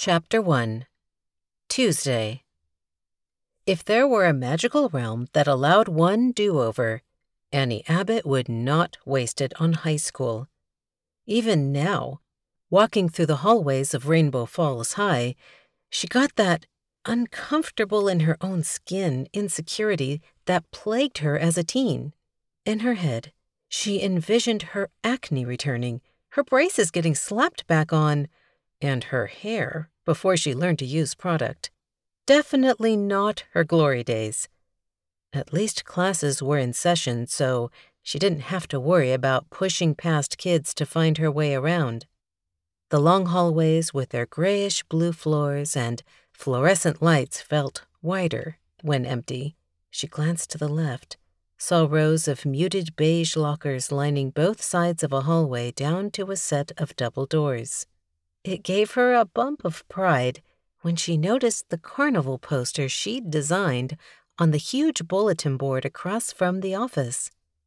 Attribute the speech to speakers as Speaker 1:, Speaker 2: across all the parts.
Speaker 1: Chapter 1 Tuesday. If there were a magical realm that allowed one do-over, Annie Abbott would not waste it on high school. Even now, walking through the hallways of Rainbow Falls High, she got that uncomfortable in her own skin insecurity that plagued her as a teen. In her head, she envisioned her acne returning, her braces getting slapped back on, and her hair before she learned to use product. Definitely not her glory days. At least classes were in session, so she didn't have to worry about pushing past kids to find her way around. The long hallways with their grayish-blue floors and fluorescent lights felt wider when empty. She glanced to the left, saw rows of muted beige lockers lining both sides of a hallway down to a set of double doors. It gave her a bump of pride when she noticed the carnival poster she'd designed on the huge bulletin board across from the office.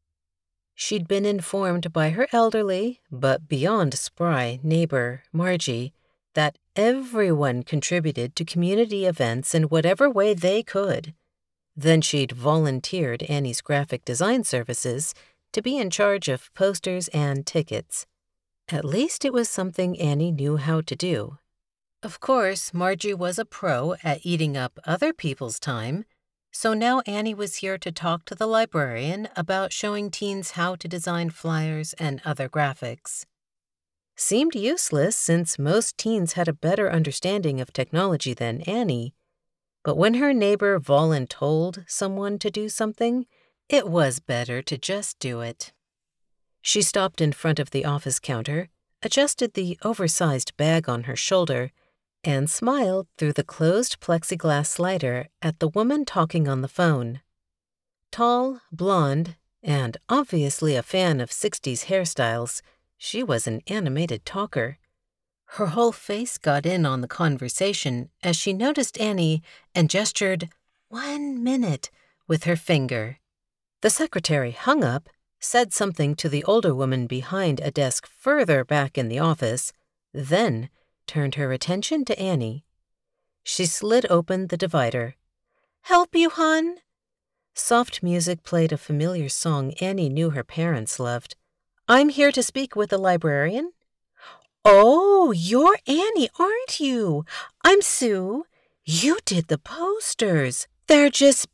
Speaker 1: She'd been informed by her elderly, but beyond spry, neighbor, Margie, that everyone contributed to community events in whatever way they could. Then she'd volunteered Annie's graphic design services to be in charge of posters and tickets. At least it was something Annie knew how to do. Of course, Margie was a pro at eating up other people's time, so now Annie was here to talk to the librarian about showing teens how to design flyers and other graphics. Seemed useless since most teens had a better understanding of technology than Annie, but when her neighbor voluntold someone to do something, it was better to just do it. She stopped in front of the office counter, adjusted the oversized bag on her shoulder, and smiled through the closed plexiglass slider at the woman talking on the phone. Tall, blonde, and obviously a fan of 60s hairstyles, she was an animated talker. Her whole face got in on the conversation as she noticed Annie and gestured 1 minute with her finger. The secretary hung up, said something to the older woman behind a desk further back in the office, then turned her attention to Annie. She slid open the divider. "Help you, hon?" Soft music played a familiar song Annie knew her parents loved. "I'm here to speak with the librarian." "Oh, you're Annie, aren't you? I'm Sue. You did the posters. They're just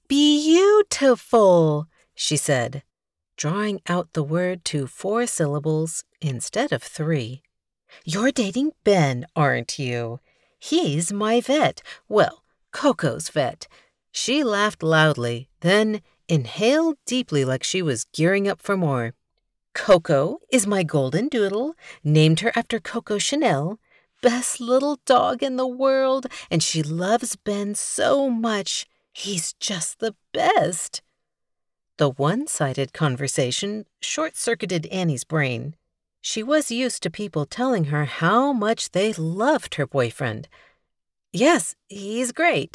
Speaker 1: beautiful," she said, drawing out the word to 4 syllables instead of 3. "You're dating Ben, aren't you? He's my vet. Well, Coco's vet." She laughed loudly, then inhaled deeply like she was gearing up for more. "Coco is my golden doodle, named her after Coco Chanel. Best little dog in the world, and she loves Ben so much. He's just the best." The one-sided conversation short-circuited Annie's brain. She was used to people telling her how much they loved her boyfriend. "Yes, he's great."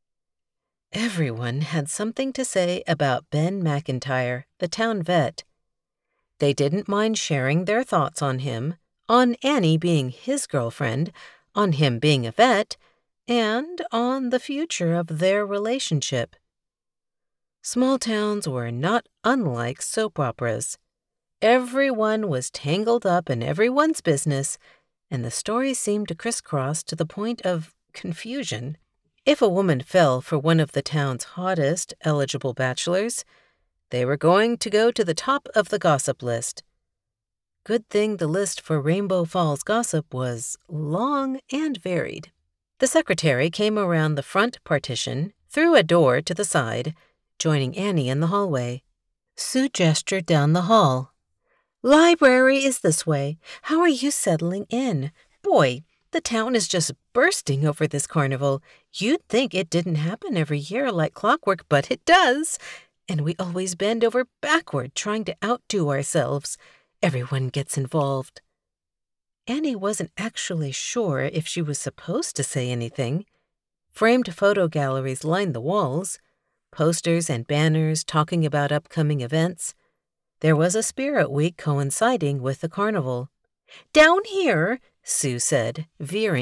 Speaker 1: Everyone had something to say about Ben McIntyre, the town vet. They didn't mind sharing their thoughts on him, on Annie being his girlfriend, on him being a vet, and on the future of their relationship. Small towns were not unlike soap operas. Everyone was tangled up in everyone's business, and the story seemed to crisscross to the point of confusion. If a woman fell for one of the town's hottest eligible bachelors, they were going to go to the top of the gossip list. Good thing the list for Rainbow Falls gossip was long and varied. The secretary came around the front partition, through a door to the side, joining Annie in the hallway. Sue gestured down the hall. "Library is this way. How are you settling in? Boy, the town is just bursting over this carnival. You'd think it didn't happen every year like clockwork, but it does. And we always bend over backward trying to outdo ourselves. Everyone gets involved." Annie wasn't actually sure if she was supposed to say anything. Framed photo galleries lined the walls, posters and banners talking about upcoming events. There was a spirit week coinciding with the carnival. "Down here," Sue said, veering